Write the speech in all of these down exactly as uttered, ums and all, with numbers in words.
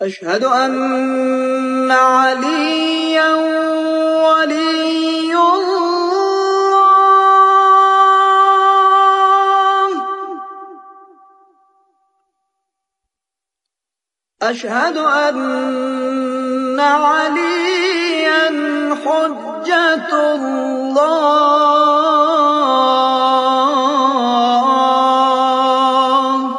أشهد أن عليا ولي الله. أشهد أن عليا حجة الله.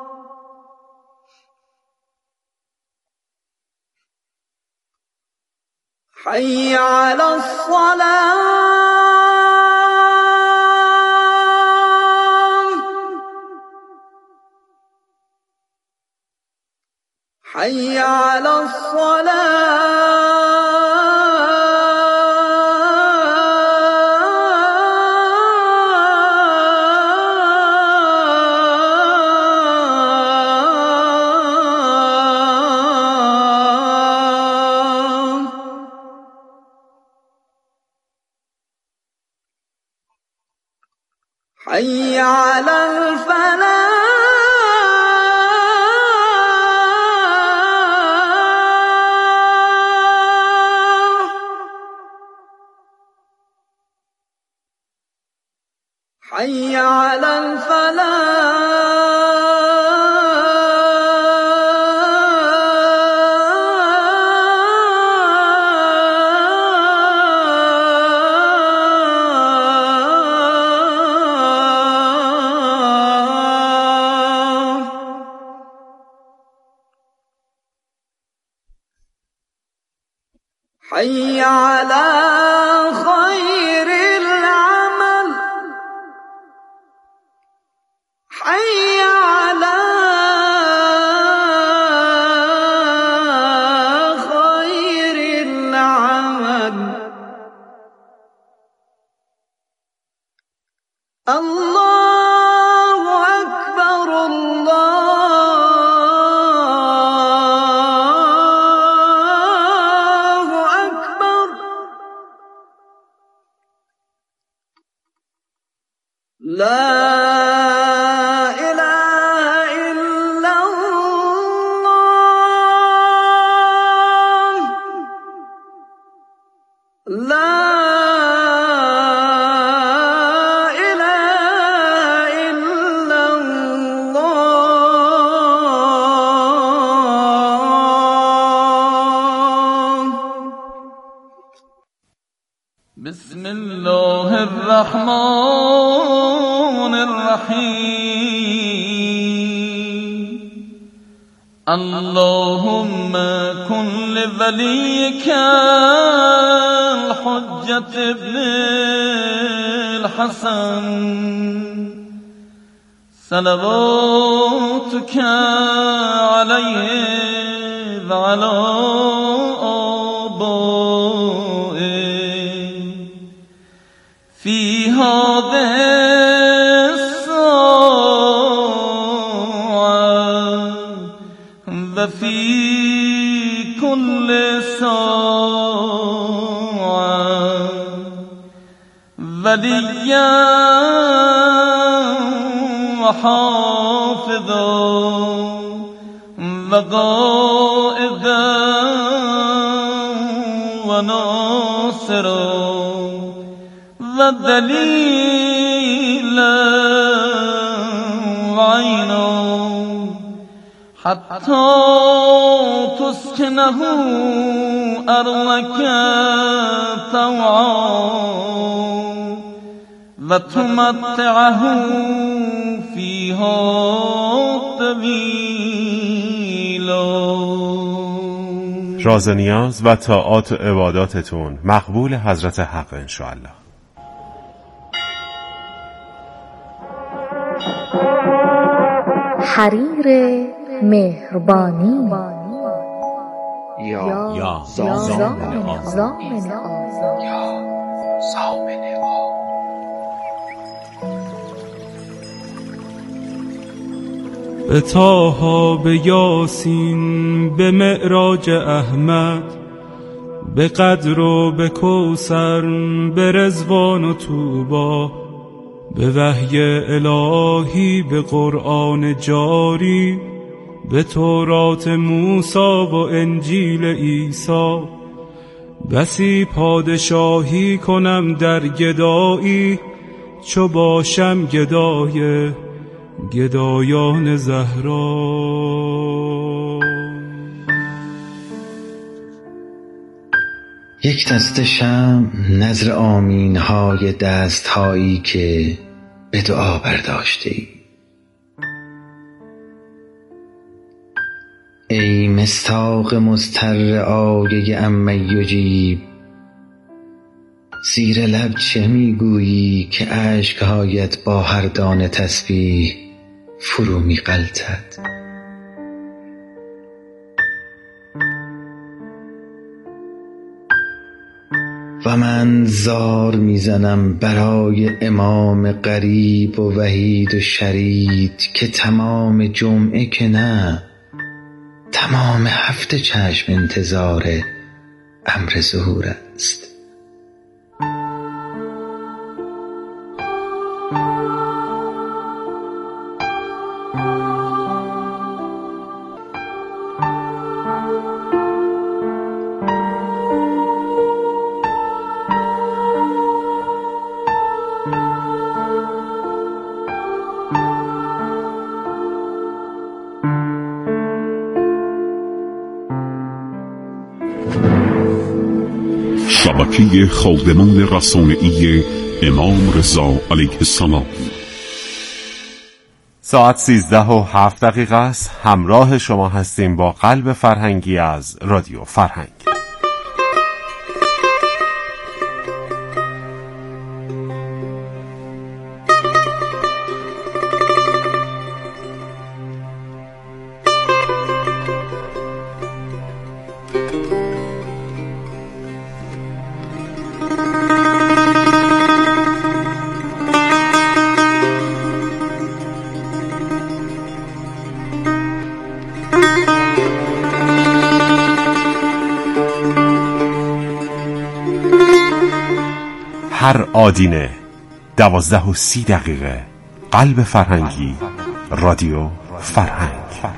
حي على الصلاة. حي على حي على الفلاح. حي على حي على خير العمل. حي على خير العمل. الله أكبر الله أكبر. لا إله إلا الله. لا إله إلا الله. بسم الله الرحمن الرحيم. اللهم كن لوليك الحجة ابن الحسن صلواتك عليه وعلى آبائه في هذه الساعة وفي كل ساعة وليا وحافظا وقائدا وناصرا ودليلا وعينا حتى تسكنه أرضك طوعا وتمتعه فيها طويلا. راز و نیاز و طاعات و عباداتتون مقبول حضرت حق انشاءالله. حریر مهربانی یا یا زامن آزاد. زامن آزاد. یا زامن آزاد. به طه به یاسین به معراج احمد به قدر و به کوثر به رضوان و طوبی به وحی الهی به قرآن جاری به تورات موسی و انجیل عیسی. بسی پادشاهی کنم در گدایی، چو باشم گدای گدایان زهرا. یک دسته شمع نظر آمین های دست هایی که به دعا برداشته ای. ای مصداق مضطر آیه عمی یجیب، زیر لب چه میگویی که اشکهایت با هر دانه تسبیح فرو میغلطد؟ و من زار میزنم برای امام غریب و وحید و شرید که تمام جمعه که نه، تمام هفته چشم انتظار امر ظهور است. شبکه خادمان رسانه‌ای امام رضا علیه السلام. ساعت سیزده و هفت دقیقه است. همراه شما هستیم با قلب فرهنگی از رادیو فرهنگ. هر آدینه دوازده و سی دقیقه قلب فرهنگی، رادیو فرهنگ.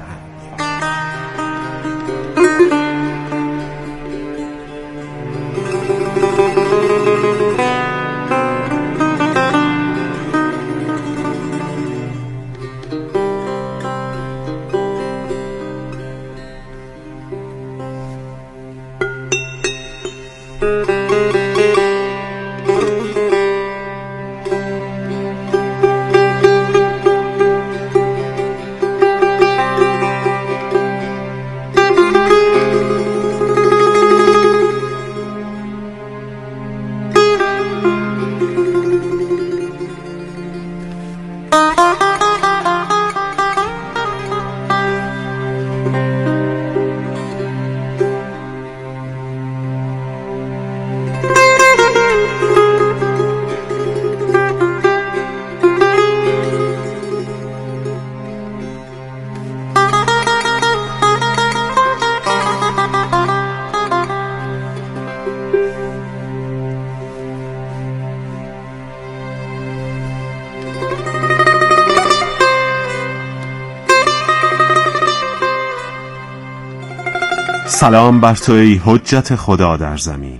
سلام بر تو ای حجت خدا در زمین،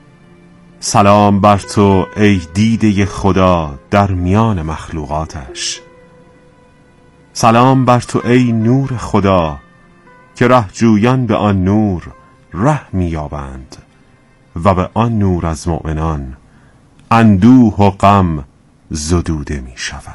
سلام بر تو ای دیده خدا در میان مخلوقاتش، سلام بر تو ای نور خدا که رهجویان به آن نور ره می‌یابند و به آن نور از مؤمنان اندوه و غم زدوده می شود.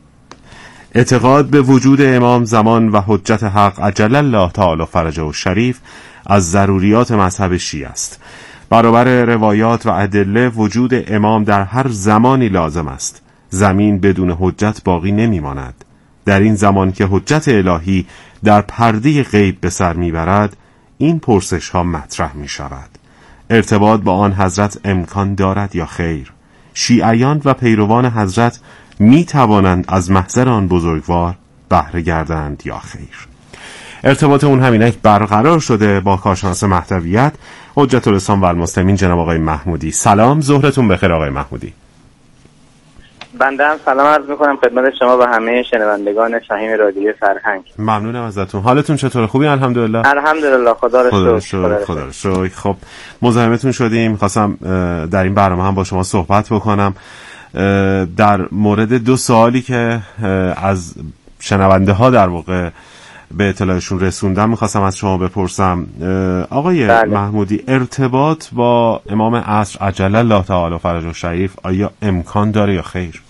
اعتقاد به وجود امام زمان و حجت حق عجل الله تعالی فرجه و شریف از ضروریات مذهب شیعه است. برابر روایات و ادله وجود امام در هر زمانی لازم است. زمین بدون حجت باقی نمی ماند. در این زمان که حجت الهی در پرده غیب به سر می برد، این پرسش ها مطرح می شود. ارتباط با آن حضرت امکان دارد یا خیر؟ شیعیان و پیروان حضرت می توانند از محضر آن بزرگوار بهره گردند یا خیر؟ ارتباط اون همینک برقرار شده با کارشناس مهدویت حجت الاسلام و المسلمین جناب آقای محمودی. سلام، ظهرتون بخیر آقای محمودی. بنده هم سلام عرض میکنم خدمت شما و همه شنوندگان فهیم رادیو فرهنگ. ممنونم ازتون. حالتون چطوره؟ خوبی؟ الحمدلله. الحمدلله خدا رو شکر. خدا رو شکر. خب مزاحمتون شدیم. خواستم در این برنامه هم با شما صحبت بکنم در مورد دو سوالی که از شنونده ها در واقع به اطلاعشون رسوندم. میخواستم از شما بپرسم آقای بله. محمودی، ارتباط با امام عصر عجل الله تعالی فرجه الشریف آیا امکان داره یا خیر؟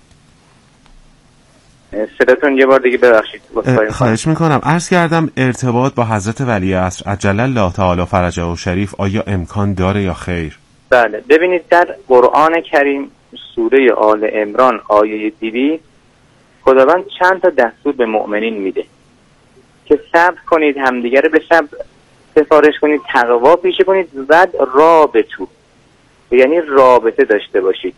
صداتون یه بار دیگه ببخشید. خواهش میکنم. عرض کردم ارتباط با حضرت ولی عصر عجل الله تعالی فرجه الشریف آیا امکان داره یا خیر؟ بله، ببینید در قرآن کریم سوره آل عمران آیه دویست خداوند چند تا دستور به مؤمنین میده که صبر کنید، همدیگه رو به صبر سفارش کنید، تقوا پیشه کنید و رابطو، یعنی رابطه داشته باشید.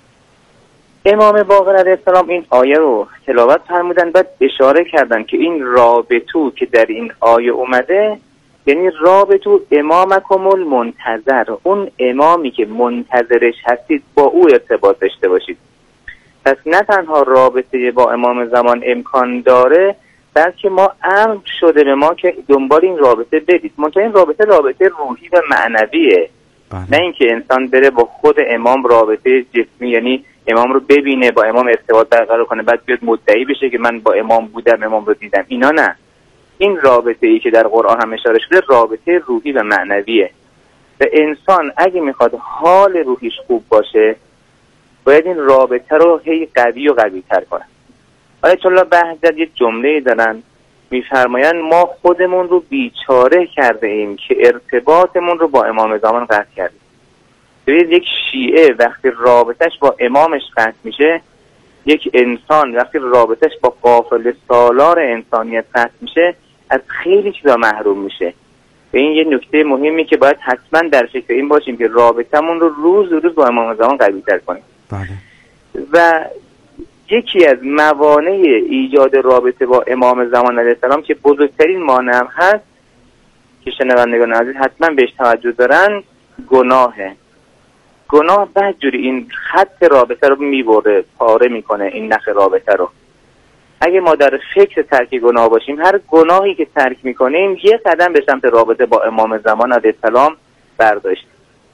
امام باقر علیه السلام این آیه رو تلاوت فرمودن، بعد اشاره کردن که این رابطو که در این آیه اومده یعنی رابطو امامکم المنتظر، اون امامی که منتظرش هستید با او ارتباط داشته باشید. پس نه تنها رابطه با امام زمان امکان داره، بلکه ما امر شده به ما که دنبال این رابطه بدید. منتها این رابطه رابطه روحی و معنویه، نه اینکه انسان بره با خود امام رابطه جسمی، یعنی امام رو ببینه با امام ارتباط برقرار کنه بعد بیاد مدعی بشه که من با امام بودم، امام رو دیدم. اینا نه. این رابطه ای که در قرآن هم اشاره شده رابطه روحی و معنویه و انسان اگه میخواد حال روحیش خوب باشه باید این رابطه رو هی قوی و قوی تر کنه. آیت الله بهجت یک جمله دارن میفرمایند ما خودمون رو بیچاره کرده ایم که ارتباطمون رو با امام زمان قطع کردیم. ببینید یک شیعه وقتی رابطش با امامش قطع میشه، یک انسان وقتی رابطش با قافله سالار انسانیت قطع میشه از خیلی چیزا محروم میشه. و این یه نکته مهمی که باید حتما در فکر این باشیم که رابطمون رو روز روز با امام زمان قوی تر کنیم. بله. و یکی از موانع ایجاد رابطه با امام زمان علیه السلام که بزرگترین مانع هم هست که شنوندگان عزیز حتما بهش توجه دارن، گناهه. گناه بدجوری این خط رابطه رو میبره، پاره میکنه این نخ رابطه رو. اگه ما در فکر ترک گناه باشیم، هر گناهی که ترک میکنیم یه قدم به سمت رابطه با امام زمان علیه السلام برداشتیم.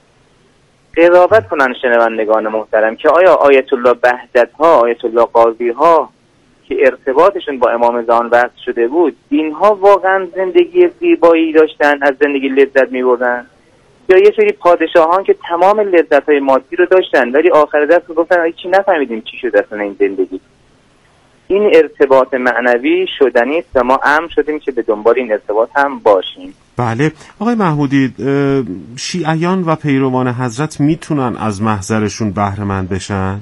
قضاوت کنن شنوندگان محترم که آیا آیت الله بهجت ها، آیت الله قاضی ها که ارتباطشون با امام زمان وصل شده بود، اینها واقعا زندگی زیبایی داشتن، از زندگی لذت میبردن؟ یا یه سری پادشاهان که تمام لذت های مادی رو داشتن ولی آخر دست گفتن چی نفهمیدیم چی شده اصلا این زندگی؟ این ارتباط معنوی شدنی است و ما امر شدیم که به دنبال این ارتباط هم باشیم. بله. آقای محمودی، شیعیان و پیروان حضرت میتونن از محضرشون بهره مند بشن؟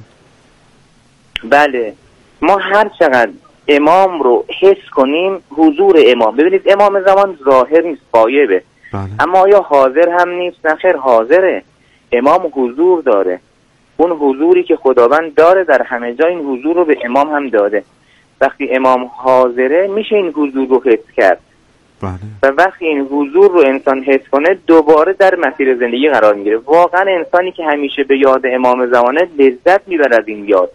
بله. ما هر چقدر امام رو حس کنیم، حضور امام، ببینید امام زمان ظاهر نیست، غایبه. بله. اما آیا حاضر هم نیست؟ نه خیر، حاضره. امام حضور داره. اون حضوری که خداوند داره در همه جا، این حضور رو به امام هم داده. وقتی امام حاضره میشه این حضور رو حس کرد. بله. و وقتی این حضور رو انسان حس کنه دوباره در مسیر زندگی قرار میگیره. واقعا انسانی که همیشه به یاد امام زمانه لذت میبره از این یاد.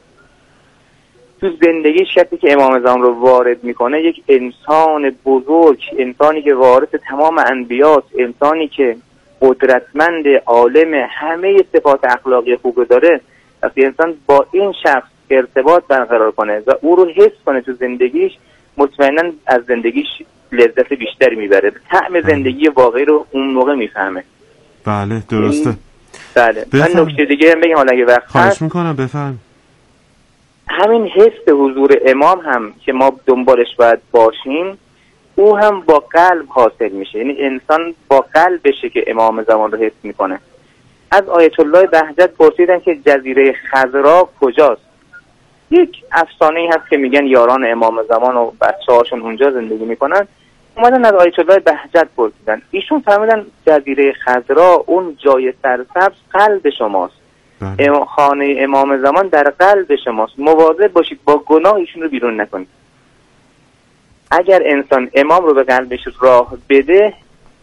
تو زندگی شخصی که امام زمان رو وارد میکنه یک انسان بزرگ، انسانی که وارث تمام انبیاست، انسانی که قدرتمند، عالم، همه صفات اخلاقی خوب داره. وقتی انسان با این شخص ارتباط برقرار کنه و او رو حس کنه تو زندگیش، مطمئنا از زندگیش لذت بیشتری میبره. طعم زندگی واقعی رو اون موقع میفهمه. بله درسته. بله. من نکته دیگه هم بگم حالا اگه وقت هست. خواهش میکنم بفهم. همین حس حضور امام هم که ما دنبالش باید باشیم، او هم با قلب حاصل میشه. یعنی انسان با قلبشه که امام زمان رو حس میکنه. از آیت الله بهجت پرسیدن که جزیره خضرا کجاست؟ یک افسانه‌ای هست که میگن یاران امام زمان و بچه‌هاشون اونجا زندگی میکنن. اومدن از آیت الله بهجت پرسیدن، ایشون فهمیدن جزیره خضرا اون جای سرسبز قلب شماست. ام خانه امام زمان در قلب شماست. مواظب باشید با گناه ایشون رو بیرون نکنید. اگر انسان امام رو به قلبش راه بده،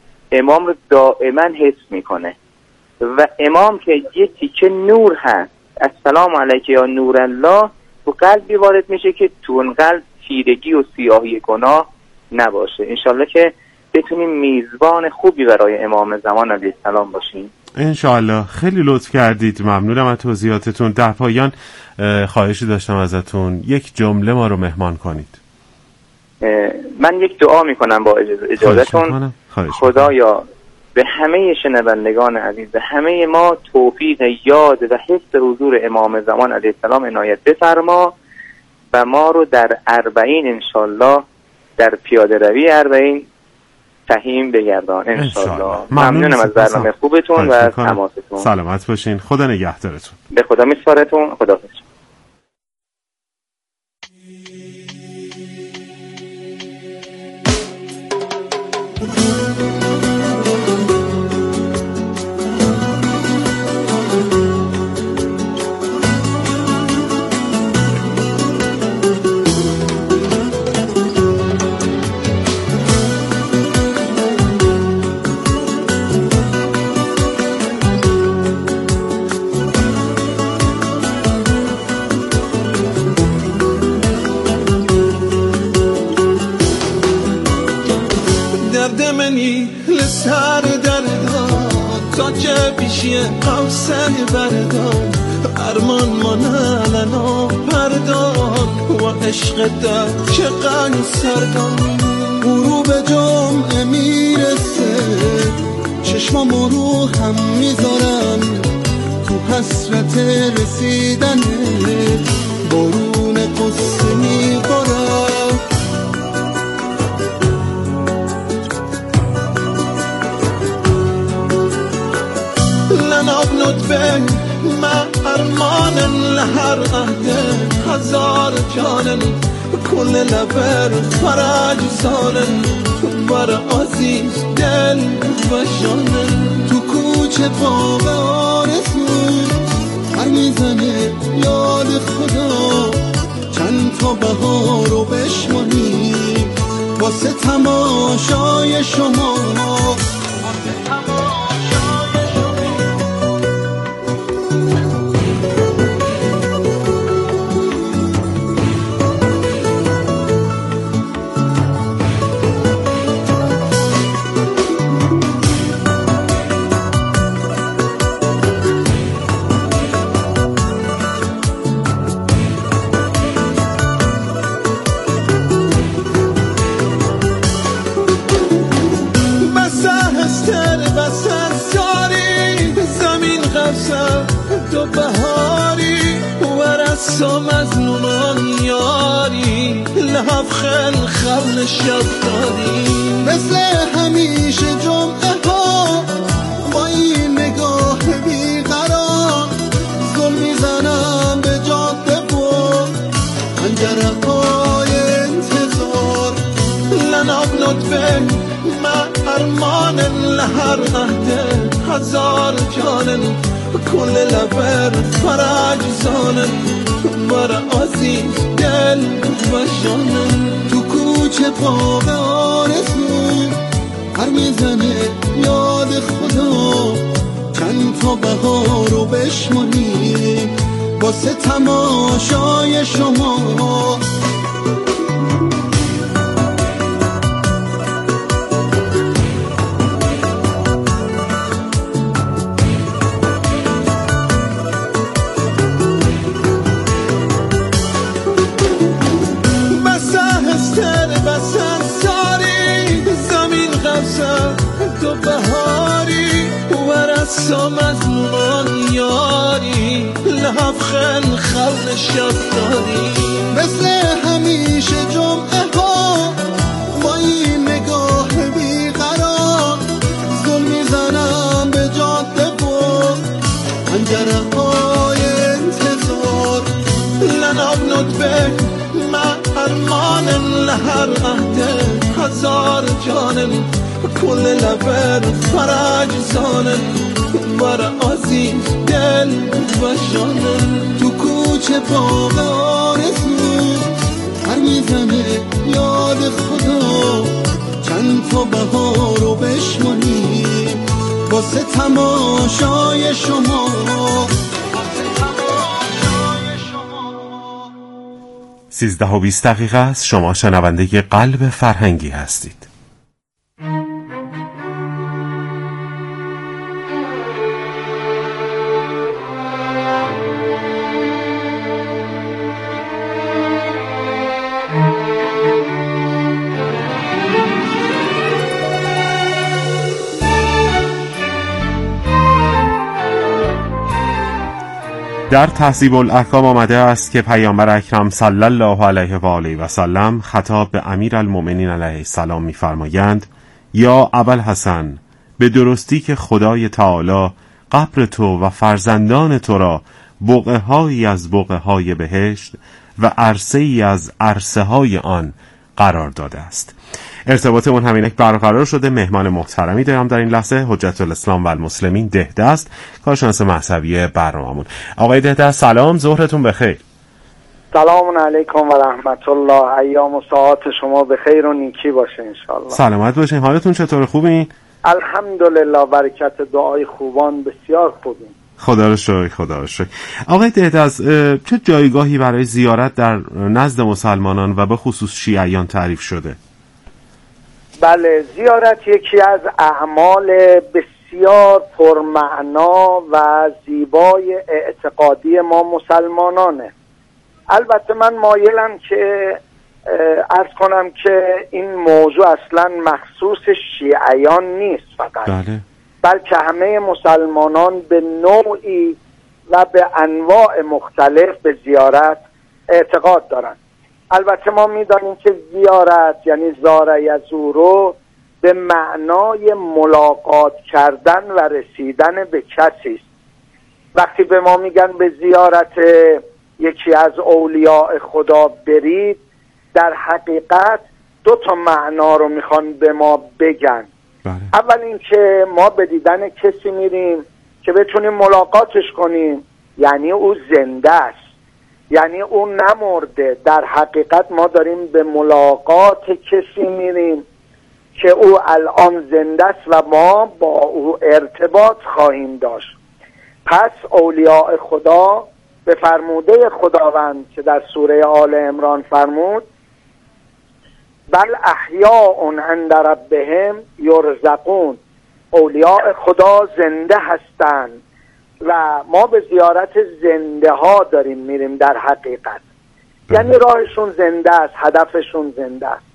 امام رو دائما حس میکنه و امام که یه تیکه نور هست السلام علیک یا نور الله تو قلبی وارد میشه که تو اون قلب تیرگی و سیاهی گناه نباشه. انشالله که بتونیم میزبان خوبی برای امام زمان علیه السلام باشیم انشالله. خیلی لطف کردید، ممنونم از توضیحاتتون. در پایان خواهشی داشتم ازتون، یک جمله ما رو مهمان کنید. من یک دعا میکنم با اجازهتون. خدایا به همه شنوندگان عزیز، به همه ما توفیق یاد و حس حضور امام زمان علیه السلام عنایت بفرما و ما رو در اربعین انشالله، در پیاده روی اربعین سهیم بگردان انشالله. ممنونم از برنامه خوبتون و از تماستون. سلامت باشین، خدا نگهدارتون. به خدا میسپارتون. خدا حافظ. سر دردان تا که پیشی قوسه بردان ارمان مانلنا پردان و عشق در که قنی سردان غروب جمعه میرسه چشمام رو هم میذارم تو حسرت رسیدن بارون قصه میبارم لناب ندبه ما ارمان لهر اهده هزار جانن کل لبر فرج سانن بر عزیز دل و جانن تو کوچه باغ آرزو هر میزنه یاد خدا چند تا بهار رو بشمانی واسه تماشای شما تو بهاری و رسام از نونان یاری لحف خل خل شب داری مثل همیشه جمعه ها با این نگاه بیقرار زل میزنم به جاده و پنجره های انتظار لناب ندبه ما ارمان لهر اهده هزار جانن کل لبر فرج زانن بر عزیز دل و جانن تو کوچه باغ آرزو هر میزنه یاد خدا چند تا بهار رو بشمانی واسه تماشای شما تو بهاری و رسام از نونان یاری لحف خل خل شب داری مثل همیشه جمعه ها با این نگاه بیقرار زل میزنم به جاده و پنجره های انتظار لناب ندبه ما ارمان لهر اهده هزار جانن کل لبر فرج زانن بر عزیز دل و جانن تو کوچه باغ آرزو هر میزنه یاد خدا چند تا بهار رو بشمانی واسه تماشای شما سیزده و بیست دقیقه است. شما شنونده قلب فرهنگی هستید. در تهذیب الاحکام آمده است که پیامبر اکرم صلی الله علیه و آله و سلم خطاب به امیرالمؤمنین علیه السلام می‌فرمایند: یا ابوالحسن، به درستی که خدای تعالی قبر تو و فرزندان تو را بقعه‌هایی از بقعه‌های بهشت و عرصه‌ای از عرصه‌های آن قرار داده است. ارتباط اون همینک برقرار شده. مهمان محترمی دارم در این لحظه، حجت الاسلام و المسلمین دهدست، کارشناس مذهبی برنامه‌مون. آقای دهدست سلام، ظهرتون بخیر. سلام علیکم و رحمت الله. ایام و ساعات شما بخیر و نیکی باشه انشالله. سلامت باشین. حالتون چطور، خوبین؟ الحمدلله، برکت دعای خوبان بسیار خوبین. خدا رو شکر، خدا رو شکر. آقای دهدست، چه جایگاهی برای زیارت در نزد مسلمانان و به خصوص شیعیان تعریف شده؟ بله، زیارت یکی از اعمال بسیار پرمعنا و زیبای اعتقادی ما مسلمانانه. البته من مایلم که عرض کنم که این موضوع اصلا مخصوص شیعیان نیست فقط، بله. بلکه همه مسلمانان به نوعی و به انواع مختلف به زیارت اعتقاد دارند. البته ما میدانیم که زیارت یعنی زاره یزورو به معنای ملاقات کردن و رسیدن به کسی است. وقتی به ما میگن به زیارت یکی از اولیاء خدا برید، در حقیقت دو تا معنا رو میخوان به ما بگن. بله. اول این که ما به دیدن کسی میریم که بتونیم ملاقاتش کنیم، یعنی او زنده است، یعنی او نمرده. در حقیقت ما داریم به ملاقات کسی میریم که او الان زنده است و ما با او ارتباط خواهیم داشت. پس اولیاء خدا به فرموده خداوند که در سوره آل عمران فرمود: بل احیاء عند ربهم یرزقون، اولیاء خدا زنده هستند و ما به زیارت زنده ها داریم میریم. در حقیقت یعنی راهشون زنده است، هدفشون زنده است.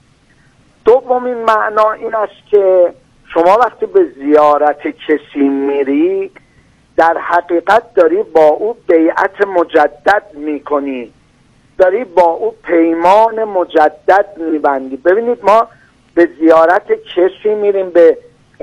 دومین معنا این است که شما وقتی به زیارت کسی میری، در حقیقت داری با او بیعت مجدد میکنی، داری با او پیمان مجدد میبندی. ببینید، ما به زیارت کسی میریم، به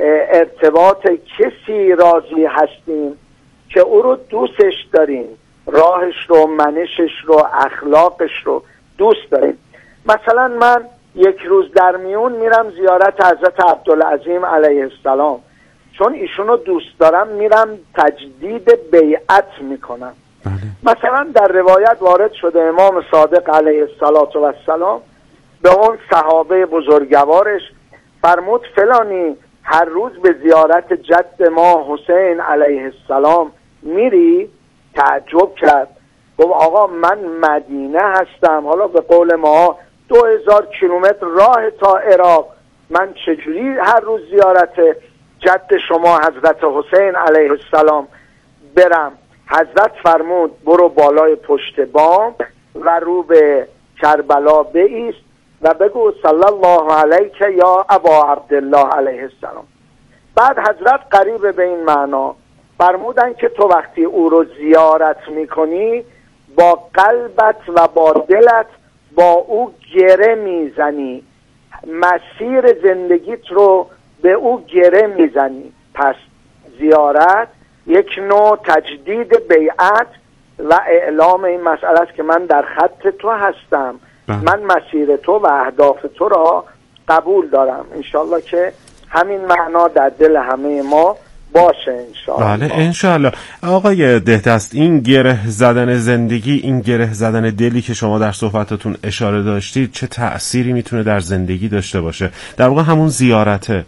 ارتباط کسی راضی هستیم که او رو دوستش داریم، راهش رو، منشش رو، اخلاقش رو دوست داریم. مثلا من یک روز در میون میرم زیارت حضرت عبدالعظیم علیه السلام، چون ایشونو دوست دارم میرم تجدید بیعت میکنم. بله. مثلا در روایت وارد شده امام صادق علیه السلام به اون صحابه بزرگوارش فرمود: فلانی هر روز به زیارت جد ما حسین علیه السلام میری؟ تعجب کرد، گفت آقا من مدینه هستم، حالا به قول ما دو هزار کیلومتر راه تا عراق، من چجوری هر روز زیارت جد شما حضرت حسین علیه السلام برم؟ حضرت فرمود: برو بالای پشت بام و رو به کربلا بایست و بگو صلی الله علیک یا ابا عبدالله علیه السلام. بعد حضرت قریب به این معنا فرمودن که تو وقتی او رو زیارت میکنی، با قلبت و با دلت با او گره میزنی، مسیر زندگیت رو به او گره میزنی. پس زیارت یک نوع تجدید بیعت و اعلام این مسئله است که من در خط تو هستم، من مسیر تو و اهداف تو را قبول دارم. انشالله که همین معنا در دل همه ما باشه انشالله. بله انشالله. آقای دهدست، این گره زدن زندگی، این گره زدن دلی که شما در صحبتتون اشاره داشتید، چه تأثیری میتونه در زندگی داشته باشه؟ در واقع همون زیارته.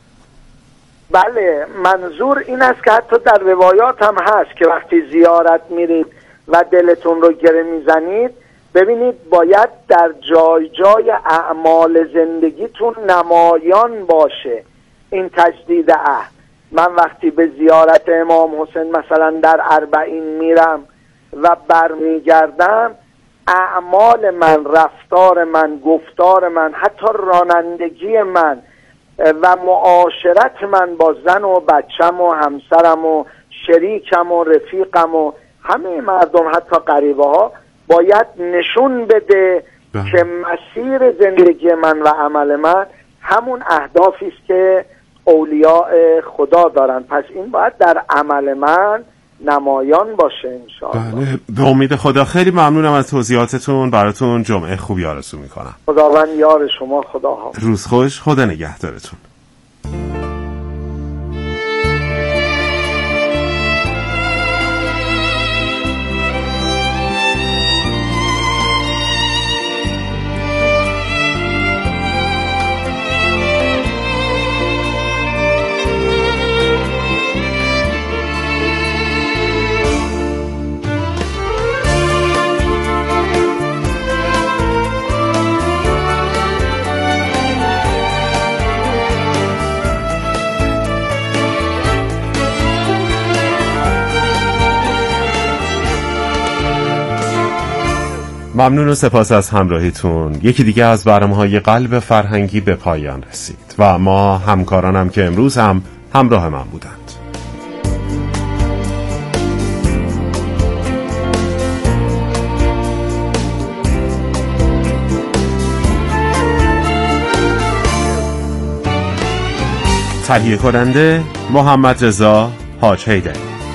بله، منظور این است که حتی در روایات هم هست که وقتی زیارت میرید و دلتون رو گره میزنید، ببینید باید در جای جای اعمال زندگیتون نمایان باشه این تجدید عهد. من وقتی به زیارت امام حسین مثلا در اربعین میرم و برمیگردم، اعمال من، رفتار من، گفتار من، حتی رانندگی من و معاشرت من با زن و بچم و همسرم و شریکم و رفیقم و همه مردم، حتی غریبه ها، باید نشون بده ده. که مسیر زندگی من و عمل من همون اهدافی است که اولیاء خدا دارن. پس این باید در عمل من نمایان باشه انشاءالله. بله، به امید خدا. خیلی ممنونم از توضیحاتتون. براتون جمعه خوبی آرزو میکنم. خداوند یار شما. خدا حافظ. روز خوش. خدا نگهدارتون. ممنون و سپاس از همراهیتون. یکی دیگه از برنامه‌های قلب فرهنگی به پایان رسید و ما همکارانم که امروز هم همراه من بودند. تهیه کننده محمد رضا حاج حیدری.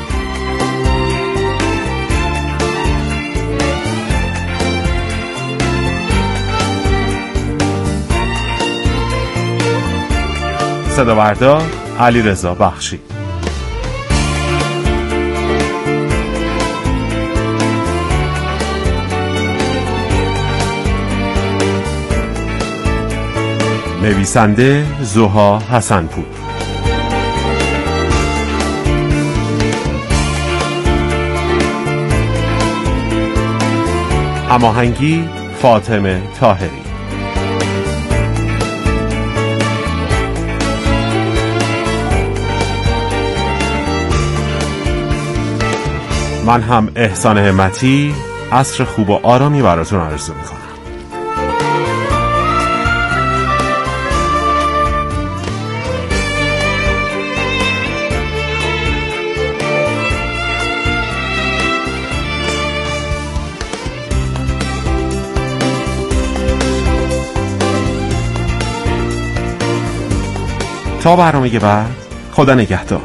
صدا بردار علی رضا بخشی. نویسنده زوها حسنپور. هماهنگی فاطمه طاهری. من هم احسان همتی عصر خوب و آرامی براتون آرزو میکنم. تا برنامه بعد، خدا نگهدار.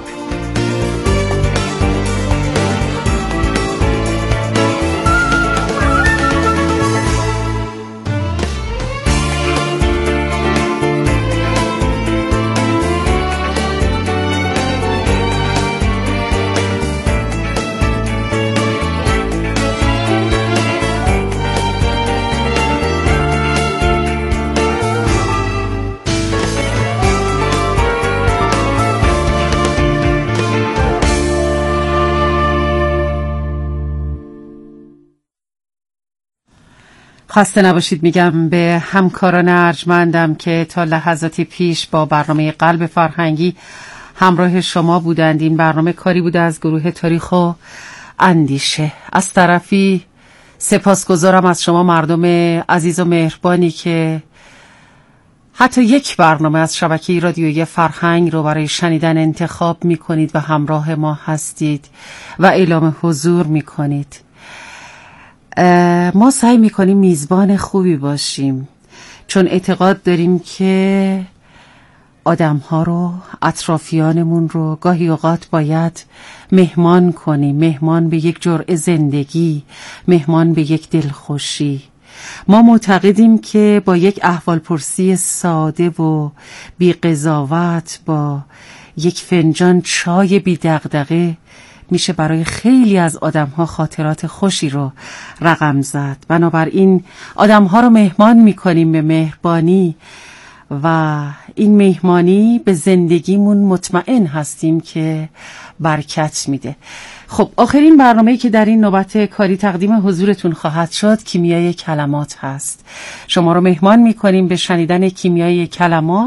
خسته نباشید میگم به همکاران ارجمندم که تا لحظاتی پیش با برنامه قلب فرهنگی همراه شما بودند. این برنامه کاری بوده از گروه تاریخ و اندیشه. از طرفی سپاسگزارم از شما مردم عزیز و مهربانی که حتی یک برنامه از شبکه رادیویی فرهنگ رو برای شنیدن انتخاب میکنید و همراه ما هستید و اعلام حضور میکنید. ما سعی میکنیم میزبان خوبی باشیم، چون اعتقاد داریم که آدم ها رو، اطرافیانمون رو گاهی اوقات باید مهمان کنیم، مهمان به یک جرعه زندگی، مهمان به یک دلخوشی. ما معتقدیم که با یک احوالپرسی ساده و بی قضاوت، با یک فنجان چای بی دغدغه میشه برای خیلی از آدم‌ها خاطرات خوشی رو رقم زد. بنابراین آدم‌ها رو مهمان میکنیم به مهربانی و این مهمانی به زندگیمون مطمئن هستیم که برکت میده. خب آخرین برنامه‌ای که در این نوبت کاری تقدیم حضورتون خواهد شد کیمیای کلمات هست. شما رو مهمان میکنیم به شنیدن کیمیای کلمات